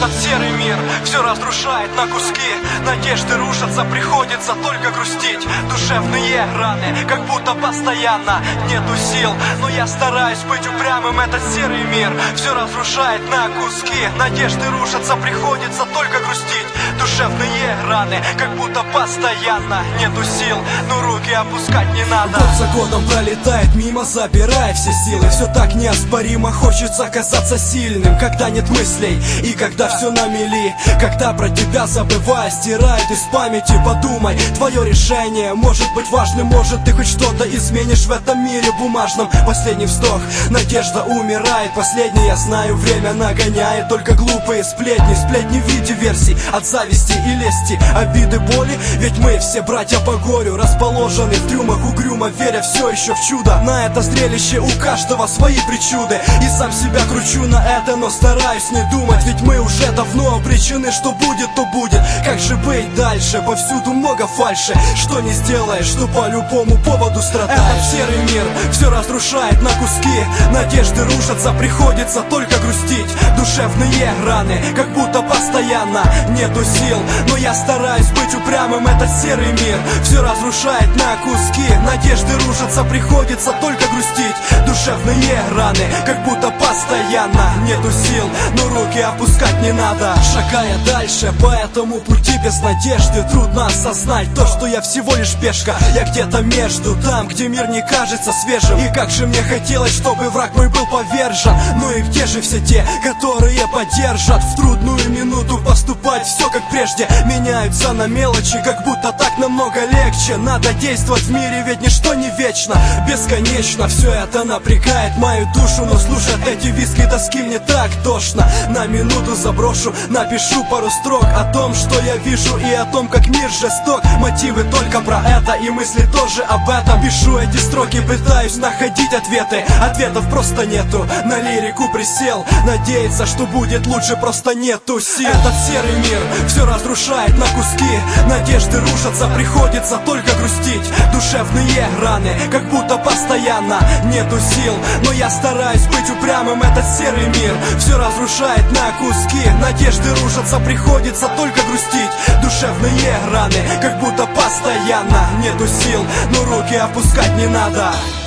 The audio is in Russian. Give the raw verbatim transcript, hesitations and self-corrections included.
Этот серый мир все разрушает на куски. Надежды рушатся, приходится только грустить. Душевные раны, как будто постоянно нету сил. Но я стараюсь быть упрямым. Этот серый мир все разрушает на куски. Надежды рушатся, приходится только грустить. Душевные раны, как будто постоянно нету сил. Но руки опускать не надо. Год за годом пролетает мимо, забирая все силы. Все так неоспоримо, хочется казаться сильным. Когда нет мыслей и когда все на мели. Когда про тебя забывая, стирает из памяти. Подумай, твое решение может быть важным. Может ты хоть что-то изменишь в этом мире бумажном. Последний вздох, надежда умирает. Последний, я знаю, время нагоняет. Только глупые сплетни, сплетни в виде версий от зависти и лести, обиды, боли. Ведь мы все братья по горю, расположены в трюмах угрюмо, веря все еще в чудо. На это зрелище у каждого свои причуды. И сам себя кручу на это, но стараюсь не думать. Ведь мы уже давно обречены, что будет, то будет. Как же быть дальше? Повсюду много фальши. Что не сделаешь, что по любому поводу страдаешь. Этот серый мир все разрушает на куски. Надежды рушатся, приходится только грустить. Душевные раны, как будто постоянно нету сил. Но я стараюсь быть упрямым. Этот серый мир все разрушает на куски. Надежды рушатся, приходится только грустить. Душевные раны, как будто постоянно нету сил. Но руки опускать не надо. Шагая дальше по этому пути без надежды, трудно осознать то, что я всего лишь пешка. Я где-то между, там, где мир не кажется свежим. И как же мне хотелось, чтобы враг мой был повержен. Ну и где же все те, которые поддержат в трудную минуту поступать все как прежде. Меняются на мелочи, как будто так намного легче. Надо действовать в мире, ведь ничто не вечно. Бесконечно все это напрягает мою душу. Но слушать эти визги тоски мне так тошно. На минуту заброшу, напишу пару строк о том, что я вижу, и о том, как мир жесток. Мотивы только про это, и мысли тоже об этом. Пишу эти строки, пытаюсь находить ответы. Ответов просто нету, на лирику присел. Надеяться, что будет лучше, просто нету сил. Этот серый мир все разрушает на куски. Надежды рушатся, приходится только грустить. Душевные раны, как будто постоянно нету сил. Но я стараюсь быть упрямым. Этот серый мир все разрушает на куски. Надежды рушатся, приходится только грустить. Душевные раны, как будто постоянно нету сил. Но руки опускать не надо.